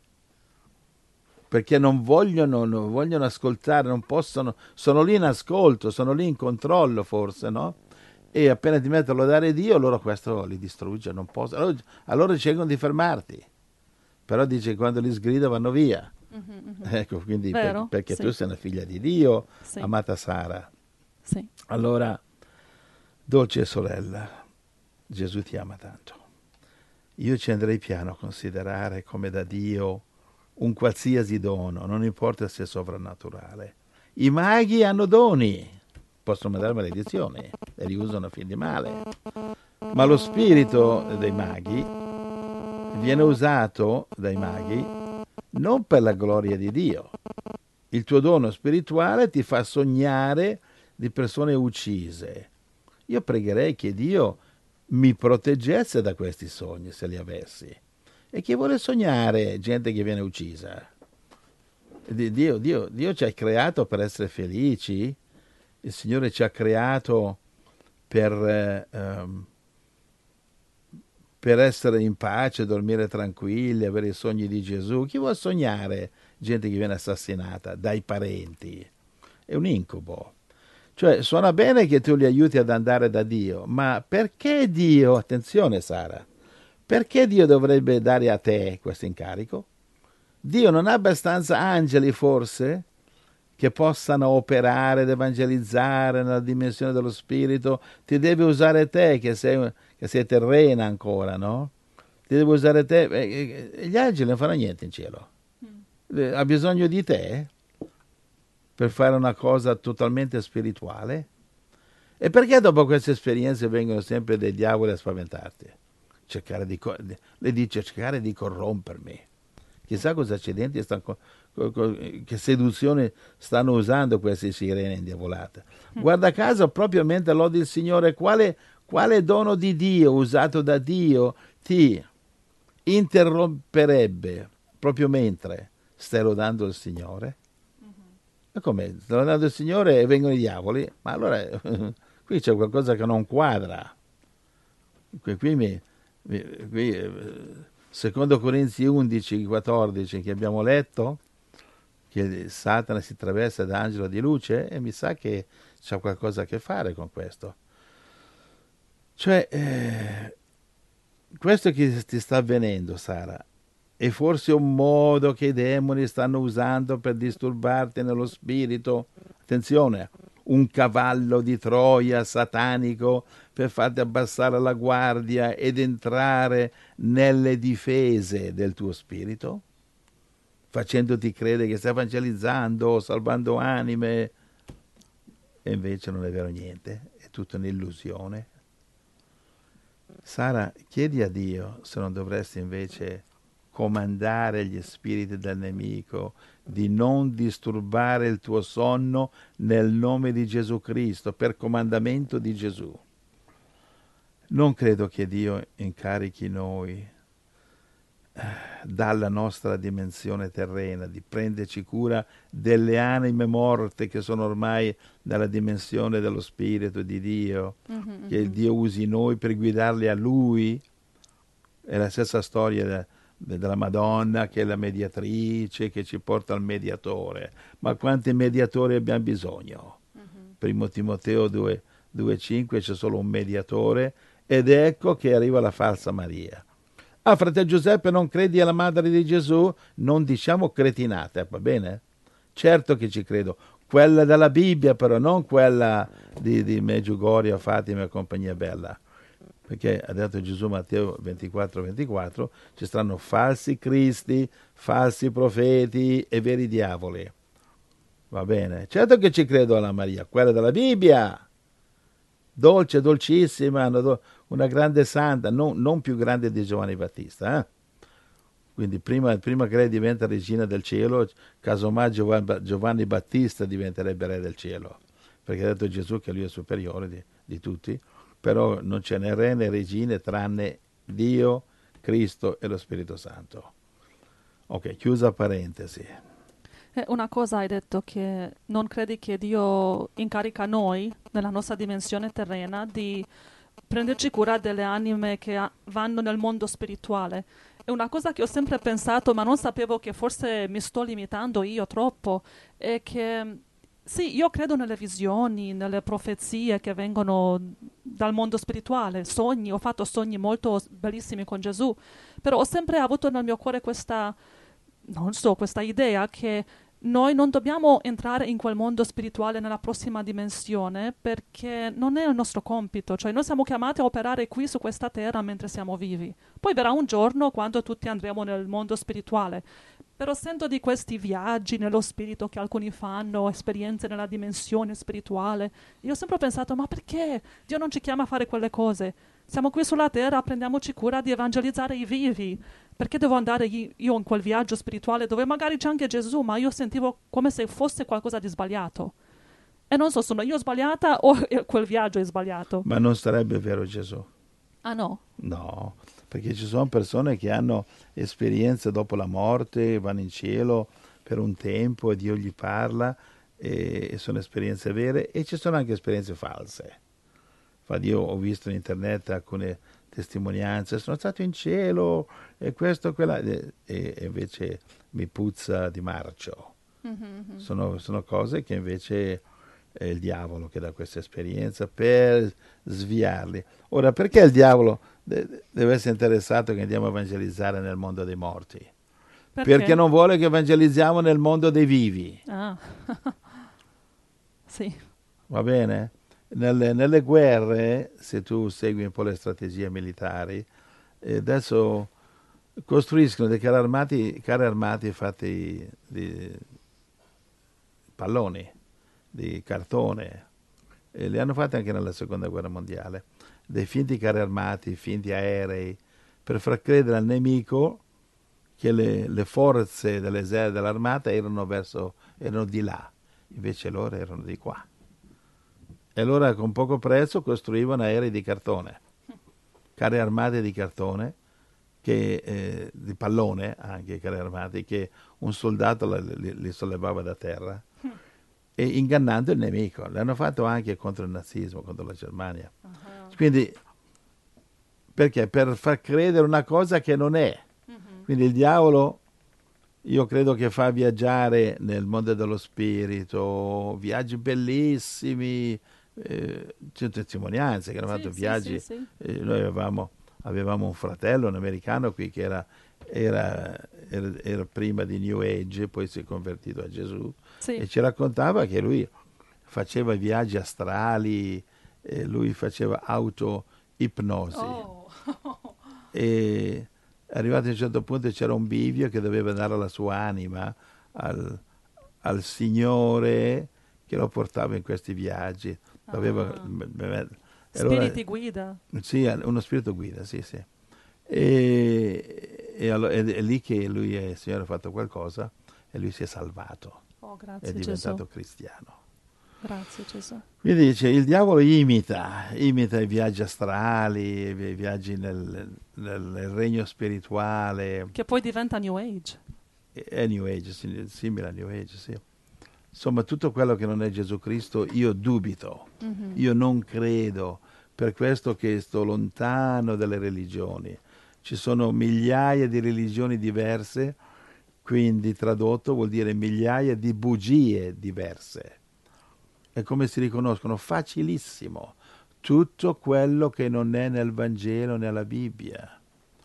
Perché non vogliono, non vogliono ascoltare, non possono, sono lì in ascolto, sono lì in controllo forse, no? E appena ti metti a lodare Dio, loro questo li distrugge, non possono. Allora, allora cercano di fermarti, però dice che quando li sgrida vanno via. Mhm, mhm. Ecco, quindi per- Vero? perché Sì. tu sei una figlia di Dio, Sì. amata Sara. Sì. Allora, dolce sorella, Gesù ti ama tanto. Io ci andrei piano a considerare come da Dio un qualsiasi dono, non importa se è sovrannaturale. I maghi hanno doni, possono mandare maledizioni e li usano a fin di male. Ma lo spirito dei maghi viene usato dai maghi non per la gloria di Dio. Il tuo dono spirituale ti fa sognare di persone uccise. Io pregherei che Dio mi proteggesse da questi sogni, se li avessi. E chi vuole sognare gente che viene uccisa? Dio, Dio, Dio ci ha creato per essere felici. Il Signore ci ha creato per, eh, um, per essere in pace, dormire tranquilli, avere i sogni di Gesù. Chi vuole sognare gente che viene assassinata dai parenti? È un incubo. Cioè, suona bene che tu li aiuti ad andare da Dio, ma perché Dio, attenzione Sara, perché Dio dovrebbe dare a te questo incarico? Dio non ha abbastanza angeli forse che possano operare ed evangelizzare nella dimensione dello spirito? Ti deve usare te che sei, che sei terrena ancora, no? Ti deve usare te. Eh, gli angeli non fanno niente in cielo. Eh, Ha bisogno di te per fare una cosa totalmente spirituale? E perché dopo queste esperienze vengono sempre dei diavoli a spaventarti? Cercare di, le dice cercare di corrompermi. Chissà cosa c'è dentro, sta, co, co, che seduzione stanno usando queste sirene indiavolate. Guarda caso, propriamente lodi il Signore, quale, quale dono di Dio usato da Dio ti interromperebbe proprio mentre stai lodando il Signore? Ma come? Stai lodando il Signore e vengono i diavoli? Ma allora qui c'è qualcosa che non quadra. Qui, qui mi... mi qui, secondo Corinzi undici quattordici che abbiamo letto, che Satana si traveste da angelo di luce, e mi sa che c'ha qualcosa a che fare con questo. Cioè, eh, questo che ti sta avvenendo, Sara, è forse un modo che i demoni stanno usando per disturbarti nello spirito. Attenzione, un cavallo di Troia satanico per farti abbassare la guardia ed entrare nelle difese del tuo spirito, facendoti credere che stai evangelizzando, salvando anime, e invece non è vero niente, è tutta un'illusione. Sara, chiedi a Dio se non dovresti invece comandare gli spiriti del nemico di non disturbare il tuo sonno nel nome di Gesù Cristo, per comandamento di Gesù. Non credo che Dio incarichi noi dalla nostra dimensione terrena di prenderci cura delle anime morte che sono ormai nella dimensione dello Spirito di Dio, mm-hmm, che mm-hmm. Dio usi noi per guidarli a Lui. È la stessa storia della Madonna che è la mediatrice, che ci porta al mediatore. Ma quanti mediatori abbiamo bisogno? Mm-hmm. Primo Timoteo due, due cinque c'è solo un mediatore, ed ecco che arriva la falsa Maria. Ah, fratello Giuseppe, non credi alla madre di Gesù? Non diciamo cretinate, va bene? Certo che ci credo. Quella della Bibbia, però, non quella di, di Medjugorje, Fatima e compagnia bella. Perché ha detto Gesù, Matteo ventiquattro ventiquattro, ci saranno falsi cristi, falsi profeti e veri diavoli. Va bene? Certo che ci credo alla Maria, quella della Bibbia. Dolce, dolcissima, una grande santa, non, non più grande di Giovanni Battista. Eh? Quindi prima, prima che lei diventa regina del cielo, casomai Giovanni Battista diventerebbe re del cielo. Perché ha detto Gesù che lui è superiore di, di tutti. Però non c'è né re né regine tranne Dio, Cristo e lo Spirito Santo. Ok, chiusa parentesi. Eh, una cosa hai detto, che non credi che Dio incarica noi, nella nostra dimensione terrena, di prenderci cura delle anime che ha, vanno nel mondo spirituale. È una cosa che ho sempre pensato, ma non sapevo che forse mi sto limitando io troppo, è che sì, io credo nelle visioni, nelle profezie che vengono dal mondo spirituale, sogni, ho fatto sogni molto bellissimi con Gesù, però ho sempre avuto nel mio cuore questa, non so, questa idea che noi non dobbiamo entrare in quel mondo spirituale nella prossima dimensione, perché non è il nostro compito, cioè noi siamo chiamati a operare qui su questa terra mentre siamo vivi. Poi verrà un giorno quando tutti andremo nel mondo spirituale. Però sento di questi viaggi nello spirito che alcuni fanno, esperienze nella dimensione spirituale. Io ho sempre pensato, ma perché Dio non ci chiama a fare quelle cose? Siamo qui sulla terra, prendiamoci cura di evangelizzare i vivi. Perché devo andare io in quel viaggio spirituale dove magari c'è anche Gesù, ma io sentivo come se fosse qualcosa di sbagliato. E non so, sono io sbagliata o quel viaggio è sbagliato? Ma non sarebbe vero Gesù. Ah no? No, perché ci sono persone che hanno esperienze dopo la morte, vanno in cielo per un tempo e Dio gli parla e, e sono esperienze vere, e ci sono anche esperienze false. Infatti io ho visto in internet alcune testimonianze, sono stato in cielo e questo, quella, e, e invece mi puzza di marcio. Mm-hmm. Sono, sono cose che invece è il diavolo che dà questa esperienza per sviarli. Ora, perché il diavolo de- deve essere interessato che andiamo a evangelizzare nel mondo dei morti? Perché, perché non vuole che evangelizziamo nel mondo dei vivi. Ah. Sì. Va bene? Nelle, nelle guerre, se tu segui un po' le strategie militari, eh, adesso costruiscono dei carri armati, carri armati fatti di palloni, di cartone, e li hanno fatti anche nella seconda guerra mondiale, dei finti carri armati, finti aerei, per far credere al nemico che le, le forze dell'esercito, dell'armata erano, verso, erano di là, invece loro erano di qua. E allora con poco prezzo costruivano aerei di cartone, carri armati di cartone, che, eh, di pallone anche, carri armati, che un soldato li, li sollevava da terra, e ingannando il nemico. L'hanno fatto anche contro il nazismo, contro la Germania. Uh-huh. Quindi, perché? Per far credere una cosa che non è. Uh-huh. Quindi il diavolo, io credo che fa viaggiare nel mondo dello spirito, viaggi bellissimi, eh, c'è testimonianze che hanno sì, fatto sì, viaggi. Sì, sì. Eh, noi avevamo, avevamo un fratello, un americano qui, che era, era, era, era prima di New Age, poi si è convertito a Gesù, sì. E ci raccontava che lui faceva viaggi astrali, eh, lui faceva auto-ipnosi. Oh. E arrivato a un certo punto c'era un bivio che doveva dare la sua anima al, al Signore che lo portava in questi viaggi. Doveva, ah. Spiriti guida. Sì, uno spirito guida, sì, sì. E, e, allora, è, è lì che lui, il Signore, ha fatto qualcosa e lui si è salvato. Oh, grazie, è diventato Gesù. cristiano. Grazie Gesù. Quindi dice, il diavolo imita, imita i viaggi astrali, i viaggi nel, nel, nel regno spirituale. Che poi diventa New Age. È New Age, simile a New Age, sì. Insomma, tutto quello che non è Gesù Cristo io dubito, mm-hmm. io non credo, per questo che sto lontano dalle religioni. ci sono migliaia di religioni diverse, quindi tradotto vuol dire migliaia di bugie diverse. E come si riconoscono? Facilissimo. Tutto quello che non è nel Vangelo, nella Bibbia.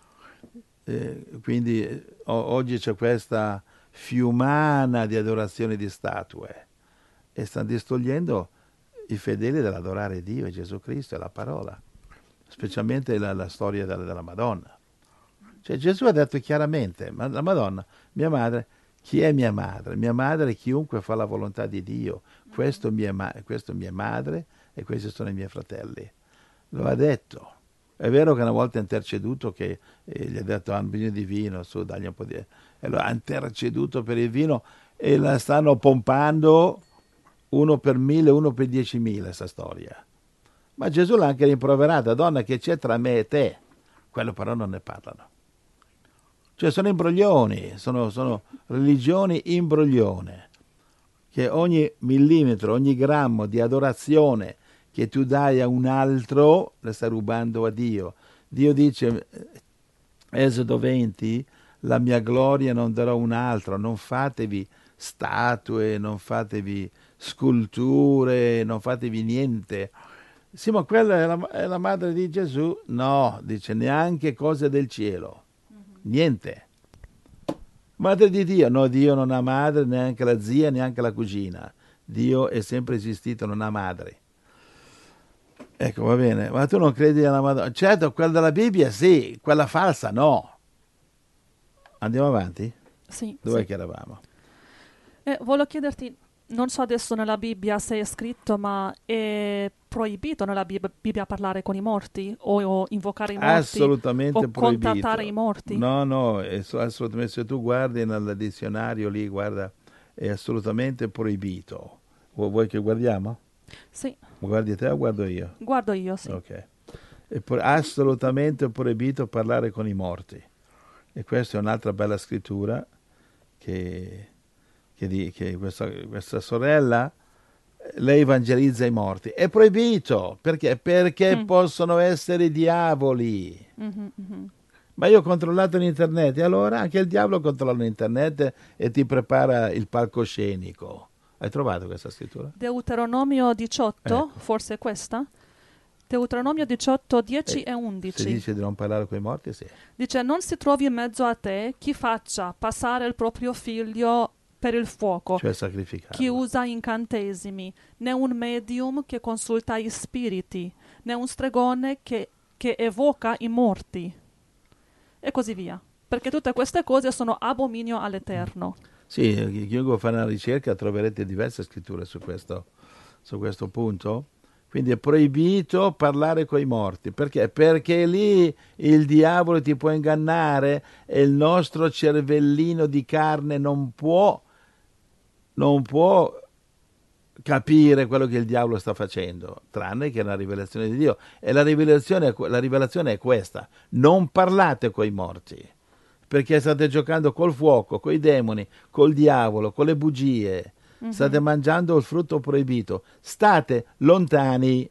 Eh, quindi eh, o- oggi c'è questa fiumana di adorazione di statue e stanno distogliendo i fedeli dall'adorare Dio e Gesù Cristo e la parola, specialmente la, la storia della, della Madonna. Cioè Gesù ha detto chiaramente, ma la Madonna, mia madre, chi è mia madre? Mia madre è chiunque fa la volontà di Dio. Questo è mia, ma- questo è mia madre e questi sono i miei fratelli. Lo ha detto. È vero che una volta ha interceduto, che eh, gli ha detto hanno bisogno di vino, su dagli un po' di... E lo ha interceduto per il vino e la stanno pompando uno per mille, uno per diecimila, questa storia. Ma Gesù l'ha anche rimproverata, donna, che c'è tra me e te? Quello però non ne parlano. Cioè sono imbroglioni, sono, sono religioni imbroglione, che ogni millimetro, ogni grammo di adorazione che tu dai a un altro, la stai rubando a Dio. Dio dice, Esodo venti, la mia gloria non darò a un altro, non fatevi statue, non fatevi sculture, non fatevi niente. Sì, ma quella è la, è la madre di Gesù? No, dice, neanche cose del cielo. Niente. Madre di Dio? No, Dio non ha madre, neanche la zia, neanche la cugina. Dio è sempre esistito, non ha madre. Ecco, va bene. Ma tu non credi alla Madonna? Certo, quella della Bibbia sì, quella falsa no. Andiamo avanti? Sì, Dov'è sì. che eravamo? E volevo chiederti, non so adesso nella Bibbia se è scritto, ma è proibito nella Bib- Bibbia parlare con i morti o, o invocare i morti Assolutamente o contattare i proibito. morti? No, no, è so- assolutamente. Se tu guardi nel dizionario lì, guarda, è assolutamente proibito. Vu- Vuoi che guardiamo? Sì, Guardi te o guardo io? guardo io, sì. Ok. È pro- assolutamente proibito parlare con i morti. E questa è un'altra bella scrittura che, che, di, che questa, questa sorella, lei evangelizza i morti. È proibito perché? Perché Mm. possono essere diavoli. Mhm, mhm. Ma io ho controllato l'internet e allora anche il diavolo controlla l'internet e ti prepara il palcoscenico. Hai trovato questa scrittura? Deuteronomio diciotto, Ecco. forse è questa? Deuteronomio diciotto, dieci E e se undici. dice di non parlare con i morti, sì. Dice, non si trovi in mezzo a te chi faccia passare il proprio figlio per il fuoco, Cioè chi sacrificarlo. usa incantesimi, né un medium che consulta gli spiriti, né un stregone che, che evoca i morti, e così via. Perché tutte queste cose sono abominio all'Eterno. Sì, chiunque fa una ricerca troverete diverse scritture su questo, su questo punto. Quindi è proibito parlare coi morti. Perché? Perché lì il diavolo ti può ingannare e il nostro cervellino di carne non può, non può capire quello che il diavolo sta facendo, tranne che è una rivelazione di Dio. E la rivelazione, la rivelazione è questa: non parlate coi morti, perché state giocando col fuoco, coi demoni, col diavolo, con le bugie. Mhm. State mangiando il frutto proibito. State lontani.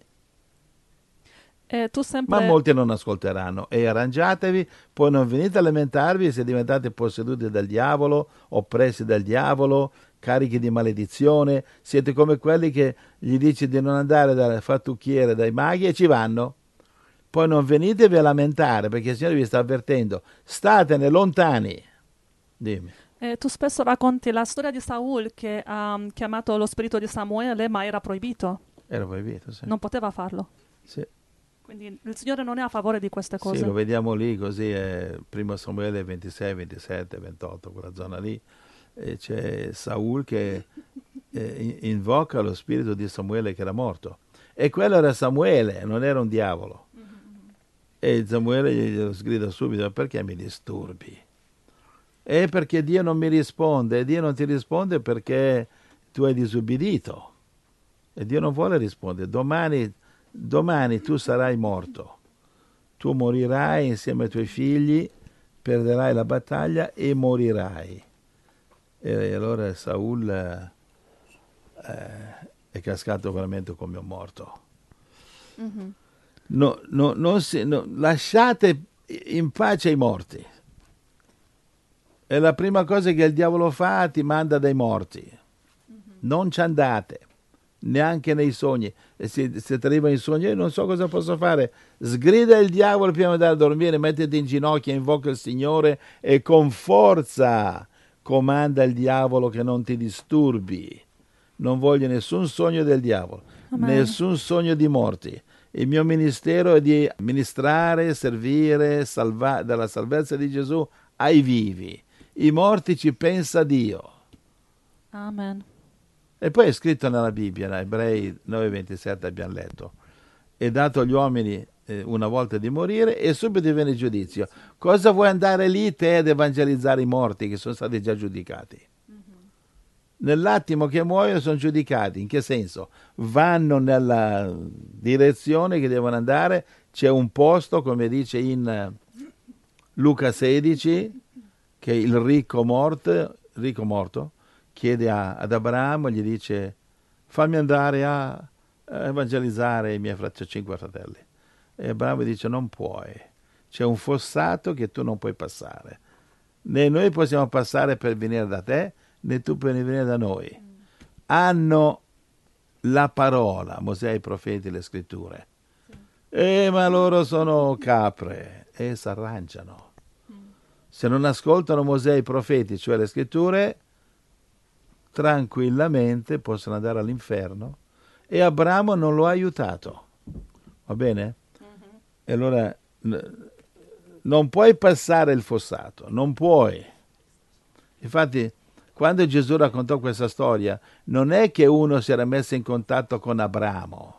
E tu Ma sempre... molti non ascolteranno. E arrangiatevi, poi non venite a lamentarvi se diventate posseduti dal diavolo, oppressi dal diavolo, carichi di maledizione. Siete come quelli che gli dici di non andare dal fattucchiere, dai maghi e ci vanno. Poi non venitevi a lamentare perché il Signore vi sta avvertendo. Statene lontani. Dimmi. Eh, tu spesso racconti la storia di Saul che ha chiamato lo spirito di Samuele, ma era proibito, Era proibito, sì. non poteva farlo. Sì. Quindi il Signore non è a favore di queste Sì, cose. lo vediamo lì, così è primo Samuele ventisei, ventisette, ventotto, quella zona lì. E c'è Saul che eh, invoca lo spirito di Samuele che era morto. E quello era Samuele, non era un diavolo. E Samuele gli sgrida subito: perché mi disturbi? E perché Dio non mi risponde. E Dio non ti risponde perché tu hai disubbidito. E Dio non vuole rispondere. Domani, domani tu sarai morto. Tu morirai insieme ai tuoi figli, perderai la battaglia e morirai. E allora Saul eh, è cascato veramente come un morto. Mhm. No, no, non si, no, lasciate in pace ai morti. E la prima cosa che il diavolo fa, ti manda dai morti. Mm-hmm. Non ci andate, neanche nei sogni. E se, se ti arriva in sogno, io non so cosa posso fare. Sgrida il diavolo prima di andare a dormire, mettiti in ginocchio, invoca il Signore e con forza comanda il diavolo che non ti disturbi. Non voglio nessun sogno del diavolo, Amen. Nessun sogno di morti. Il mio ministero è di ministrare, servire, salva- dalla salvezza di Gesù ai vivi. I morti ci pensa Dio. Amen. E poi è scritto nella Bibbia, in Ebrei nove ventisette abbiamo letto, è dato agli uomini eh, una volta di morire e subito viene il giudizio. Cosa vuoi andare lì te ad evangelizzare i morti che sono stati già giudicati? Mm-hmm. Nell'attimo che muoiono sono giudicati. In che senso? Vanno nella direzione che devono andare, c'è un posto, come dice in Luca sedici, che il ricco morto, ricco morto chiede a, ad Abramo, gli dice fammi andare a, a evangelizzare i miei fratelli, cinque fratelli. E Abramo dice non puoi, c'è un fossato che tu non puoi passare. Né noi possiamo passare per venire da te, né tu per venire da noi. Hanno la parola, Mosè, i profeti, le scritture. Sì. Eh, ma loro sono capre e si arrangiano. Mm. Se non ascoltano Mosè, i profeti, cioè le scritture, tranquillamente possono andare all'inferno e Abramo non lo ha aiutato, va bene? Mm-hmm. E allora n- non puoi passare il fossato, non puoi. Infatti quando Gesù raccontò questa storia non è che uno si era messo in contatto con Abramo,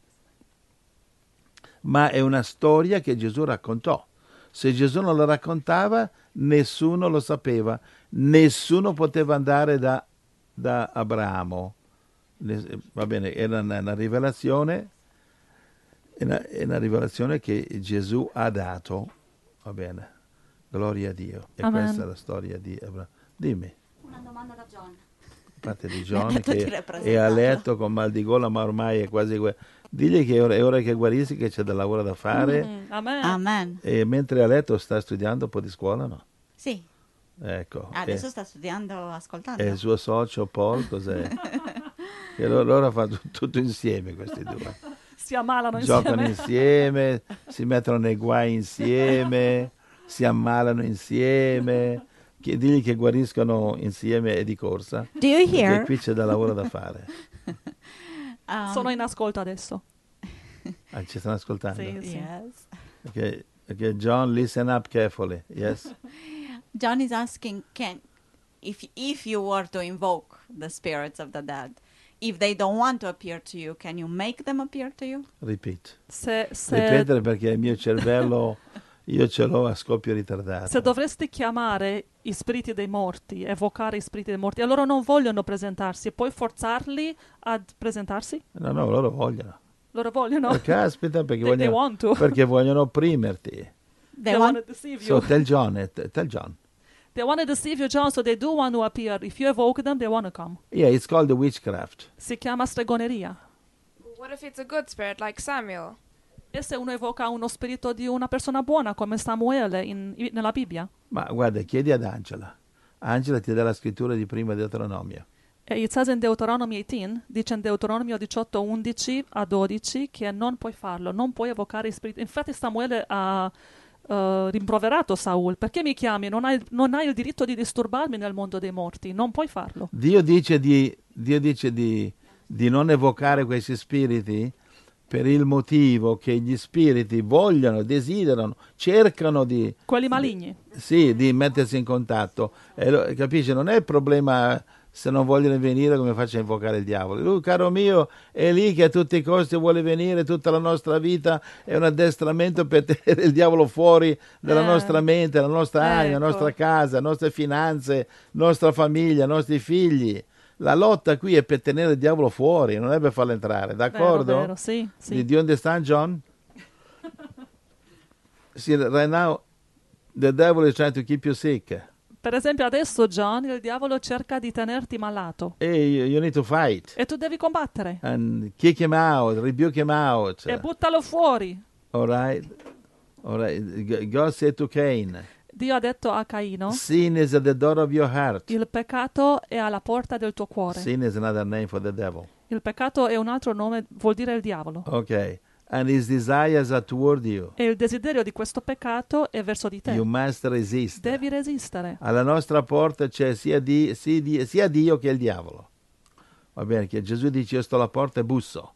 ma è una storia che Gesù raccontò. Se Gesù non la raccontava nessuno lo sapeva, nessuno poteva andare da da Abramo. Va bene, era una, una rivelazione, è una, è una rivelazione che Gesù ha dato, va bene, gloria a Dio. E Amen. Questa è la storia di Abramo. Dimmi. Una domanda da John. A parte di John che è a letto con mal di gola, ma ormai è quasi guarito. Digli che è ora, è ora che guarisci, che c'è del lavoro da fare. Mm, amen. Amen. E mentre è a letto sta studiando un po' di scuola, no? Sì. Ecco. Adesso e, sta studiando, ascoltando. E il suo socio Paul cos'è? Che loro, loro fanno tutto insieme questi due. Si ammalano Giocano insieme. insieme, si mettono nei guai insieme, si ammalano insieme. Che, digli che guariscono insieme e di corsa. Do you hear? Perché qui c'è da lavoro da fare. um, Sono in ascolto adesso. Ah, ci stanno ascoltando? Sì, sì. Yes. Okay, okay, John, listen up carefully. Yes. John is asking, can if if you were to invoke the spirits of the dead, if they don't want to appear to you, can you make them appear to you? Repeat. Se, se Ripetere perché il mio cervello io ce l'ho a scoppio ritardato. Se dovresti chiamare i spiriti dei morti, evocare i spiriti dei morti, e loro non vogliono presentarsi, puoi forzarli a presentarsi? No, no, loro vogliono. Loro vogliono? Oh, caspita, perché they, vogliono, they want to. perché vogliono opprimerti. They, they want, want to deceive you. So tell John, it, tell John. They want to deceive you, John, so they do want to appear. If you evoke them, they want to come. Yeah, it's called the witchcraft. Si chiama stregoneria. What if it's a good spirit like Samuel? E se uno evoca uno spirito di una persona buona come Samuele in, in, nella Bibbia? Ma guarda, chiedi ad Angela. Angela ti dà la scrittura di prima Deuteronomio. E it says in Deuteronomy eighteen, dice in Deuteronomio diciotto, undici a dodici, che non puoi farlo, non puoi evocare i spiriti. Infatti Samuele ha uh, rimproverato Saul. Perché mi chiami? Non hai, non hai il diritto di disturbarmi nel mondo dei morti, non puoi farlo. Dio dice di, Dio dice di, di non evocare questi spiriti per il motivo che gli spiriti vogliono, desiderano, cercano di... Quelli maligni. Di, sì, di mettersi in contatto. E lo, capisci? Non è il problema se non vogliono venire come faccio a invocare il diavolo. Lui, caro mio, è lì che a tutti i costi vuole venire, tutta la nostra vita è un addestramento per tenere il diavolo fuori dalla eh, nostra mente, dalla nostra ecco. anima, dalla nostra casa, nostre finanze, nostra famiglia, nostri figli. La lotta qui è per tenere il diavolo fuori, non è per farlo entrare, d'accordo? Vero, vero, sì, sì. Did you understand, John? See, right now, the devil is trying to keep you sick. Per esempio adesso, John, il diavolo cerca di tenerti malato. Hey, you, you need to fight. E tu devi combattere. And kick him out, rebuke him out. E buttalo fuori. All right? Ora, G- God said to Cain, Dio ha detto a Caino, sin is at the door of your heart. il peccato è alla porta del tuo cuore. Sin is another name for the devil. Il peccato è un altro nome, vuol dire il diavolo. Okay. And his desires are toward you. E il desiderio di questo peccato è verso di te. You must resist. Devi resistere. Alla nostra porta c'è sia, di, sia, di, sia Dio che il diavolo. Va bene, che Gesù dice io sto alla porta e busso.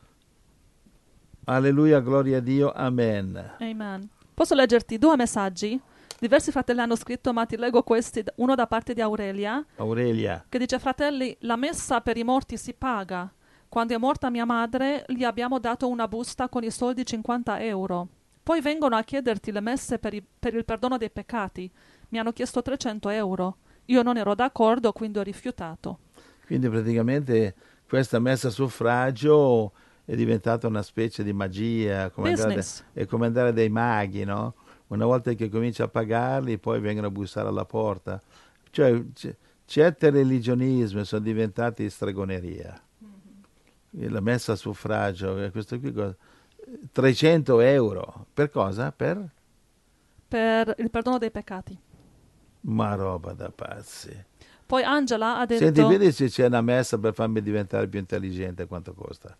Alleluia, gloria a Dio, amen. Amen. Posso leggerti due messaggi? Diversi fratelli hanno scritto, ma ti leggo questi, uno da parte di Aurelia, Aurelia, che dice: fratelli, la messa per i morti si paga. Quando è morta mia madre, gli abbiamo dato una busta con i soldi cinquanta euro. Poi vengono a chiederti le messe per, i, per il perdono dei peccati. Mi hanno chiesto trecento euro. Io non ero d'accordo, quindi ho rifiutato. quindi praticamente questa messa a suffragio è diventata una specie di magia, come andare, Business. è come andare dai maghi, no? Una volta che cominci a pagarli, poi vengono a bussare alla porta. Cioè, c- certe religionismi sono diventati stregoneria. Mm-hmm. La messa a suffragio, eh, questo qui, cosa? trecento euro. Per cosa? Per? Per il perdono dei peccati. Ma roba da pazzi. Poi Angela ha detto... Senti, vedi se c'è una messa per farmi diventare più intelligente, quanto costa.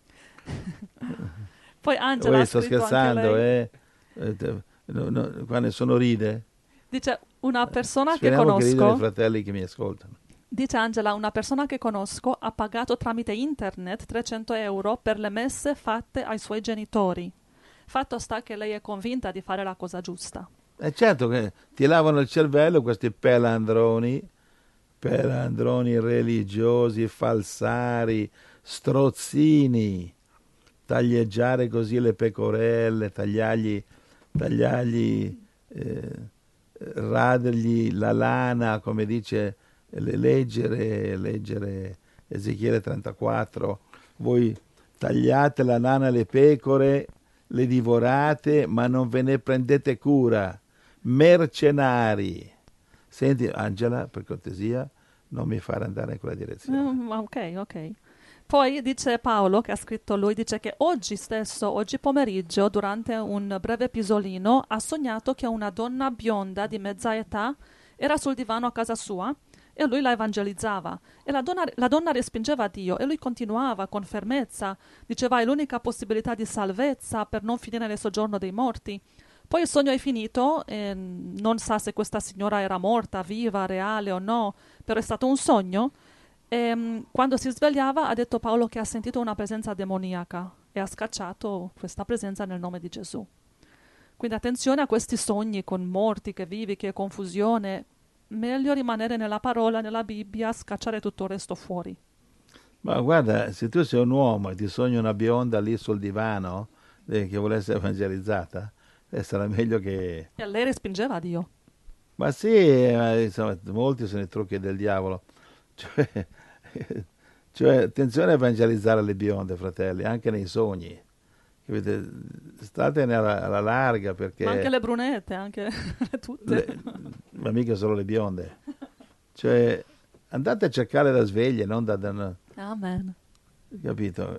Poi Angela Uè, ha sto scritto anche scherzando, lei. eh? Eh, te- no, no, qua nessuno ride. Dice una persona che Speriamo che ridano i conosco... fratelli che mi ascoltano. Dice Angela, una persona che conosco ha pagato tramite internet trecento euro per le messe fatte ai suoi genitori. Fatto sta che lei è convinta di fare la cosa giusta. È certo che ti lavano il cervello questi pelandroni, pelandroni religiosi, falsari, strozzini, taglieggiare così le pecorelle, tagliargli, tagliargli eh, radergli la lana, come dice, leggere, leggere Ezechiele trentaquattro, voi tagliate la lana alle pecore, le divorate, ma non ve ne prendete cura, mercenari. Senti, Angela, per cortesia, non mi fare andare in quella direzione. Mm, ok, ok. Poi dice Paolo, che ha scritto lui, dice che oggi stesso, oggi pomeriggio, durante un breve pisolino, ha sognato che una donna bionda di mezza età era sul divano a casa sua e lui la evangelizzava. E la donna, la donna respingeva Dio e lui continuava con fermezza. Diceva è l'unica possibilità di salvezza per non finire nel soggiorno dei morti. Poi il sogno è finito e non sa se questa signora era morta, viva, reale o no, però è stato un sogno. E, um, quando si svegliava ha detto Paolo che ha sentito una presenza demoniaca e ha scacciato questa presenza nel nome di Gesù. Quindi attenzione a questi sogni con morti, che vivi, che è confusione. Meglio rimanere nella parola, nella Bibbia, scacciare tutto il resto fuori. Ma guarda, se tu sei un uomo e ti sogni una bionda lì sul divano eh, che vuole essere evangelizzata, eh, sarà meglio che... E lei respingeva Dio. Ma sì, eh, insomma, molti sono i trucchi del diavolo. Cioè, cioè, attenzione a evangelizzare le bionde, fratelli, anche nei sogni. Capite? Statene alla, alla larga perché... Ma anche le brunette, anche tutte. Le, ma mica solo le bionde. Cioè, andate a cercare da sveglie, non da... da Amen. capito?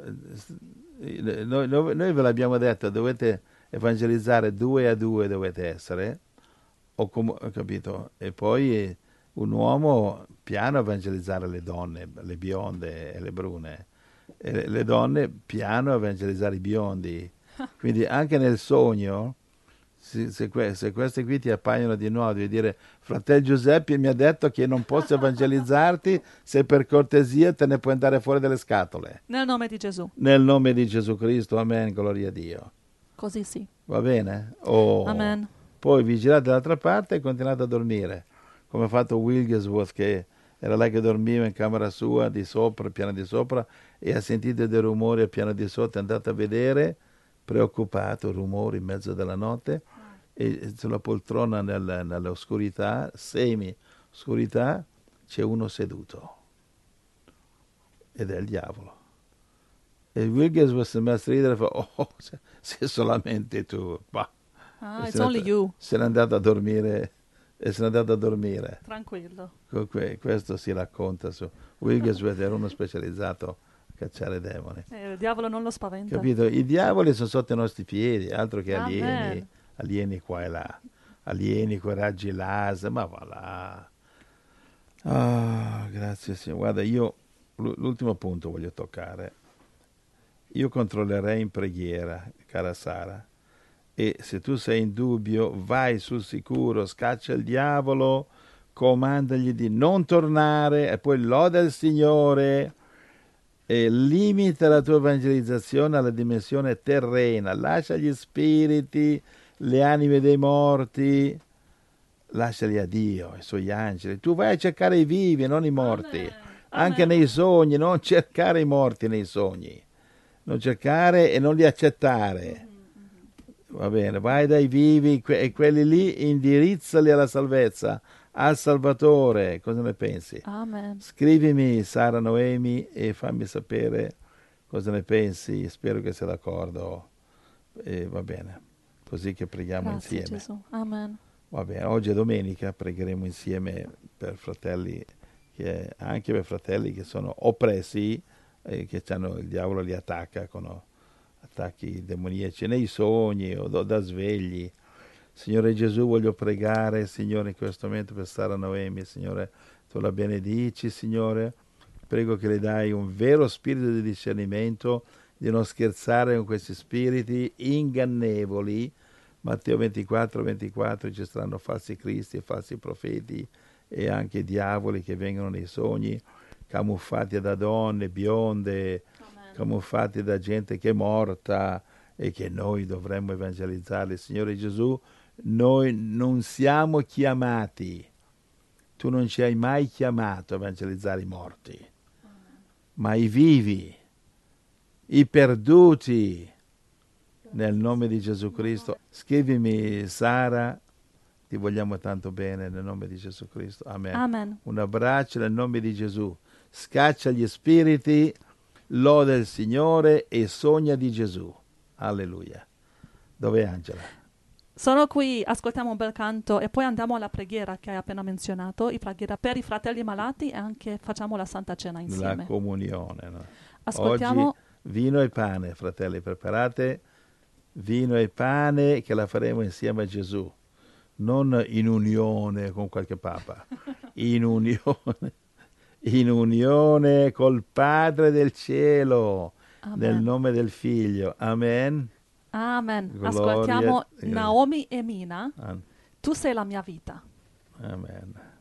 Noi, noi, noi ve l'abbiamo detto, dovete evangelizzare due a due, dovete essere, o com- capito? E poi un uomo piano a evangelizzare le donne, le bionde e le brune, e le, le donne piano a evangelizzare i biondi. Quindi anche nel sogno, se, se, que- se queste qui ti appaiono di nuovo, devi dire: fratello Giuseppe mi ha detto che non posso evangelizzarti, se per cortesia te ne puoi andare fuori dalle scatole. Nel nome di Gesù. Nel nome di Gesù Cristo, amen, gloria a Dio. Così sì. Va bene? Oh. Amen. Poi vi girate dall'altra parte e continuate a dormire, come ha fatto Wigglesworth, che era lei che dormiva in camera sua, di sopra, piano di sopra, e ha sentito dei rumori al piano di sotto, è andato a vedere, preoccupato, rumori in mezzo della notte, e sulla poltrona nel, nell'oscurità, semi-oscurità, c'è uno seduto, ed è il diavolo. E Wigglesworth si è messo a ridere e fa: oh, sei solamente tu. Bah. Ah, E it's se n'è only and- you. Se n'è andato a dormire, e se n'è andato a dormire. Tranquillo. Que- questo si racconta su Wigglesworth, era uno specializzato a cacciare demoni. Eh, il diavolo non lo spaventa. Capito? I diavoli sono sotto i nostri piedi, altro che Amen. alieni. alieni qua e là, alieni con raggi laser, ma va là. Ah, grazie Signore. Guarda, io l'ultimo punto voglio toccare. Io controllerei in preghiera, cara Sara, e se tu sei in dubbio, vai sul sicuro, scaccia il diavolo, comandagli di non tornare e poi loda il Signore e limita la tua evangelizzazione alla dimensione terrena, lascia gli spiriti, le anime dei morti, lasciali a Dio, ai suoi angeli. Tu vai a cercare i vivi, non i morti. Amen. Anche Amen. nei sogni, non cercare i morti nei sogni. Non cercare e non li accettare. Va bene, vai dai vivi que- e quelli lì indirizzali alla salvezza, al Salvatore. Cosa ne pensi? Amen. Scrivimi, Sara Noemi, e fammi sapere cosa ne pensi. Spero che sia d'accordo. E va bene, così che preghiamo Grazie insieme. Gesù. Amen. Va bene, oggi è domenica, pregheremo insieme per fratelli, che, anche per fratelli che sono oppressi, eh, che c'hanno, il diavolo li attacca con attacchi demoniaci nei sogni o da, da svegli. Signore Gesù, voglio pregare, Signore, in questo momento per Sara Noemi, Signore, tu la benedici, Signore, prego che le dai un vero spirito di discernimento, di non scherzare con questi spiriti ingannevoli. Matteo ventiquattro, ventiquattro, ci saranno falsi cristi e falsi profeti e anche diavoli che vengono nei sogni, camuffati da donne bionde, Amen. camuffati da gente che è morta e che noi dovremmo evangelizzare. Signore Gesù, noi non siamo chiamati, tu non ci hai mai chiamato a evangelizzare i morti, Amen. ma i vivi, i perduti, nel nome di Gesù Cristo. Scrivimi, Sara, ti vogliamo tanto bene nel nome di Gesù Cristo. Amen. Amen. Un abbraccio nel nome di Gesù. Scaccia gli spiriti, loda il Signore e sogna di Gesù. Alleluia. Dov'è Angela? Sono qui, ascoltiamo un bel canto e poi andiamo alla preghiera che hai appena menzionato, la preghiera per i fratelli malati e anche facciamo la Santa Cena La insieme. comunione. No? Ascoltiamo. Oggi vino e pane, fratelli, preparate vino e pane che la faremo insieme a Gesù, non in unione con qualche papa, in unione, in unione col Padre del cielo, Amen. nel nome del Figlio. Amen. Amen. Gloria- Ascoltiamo Naomi e Mina. Amen. Tu sei la mia vita. Amen.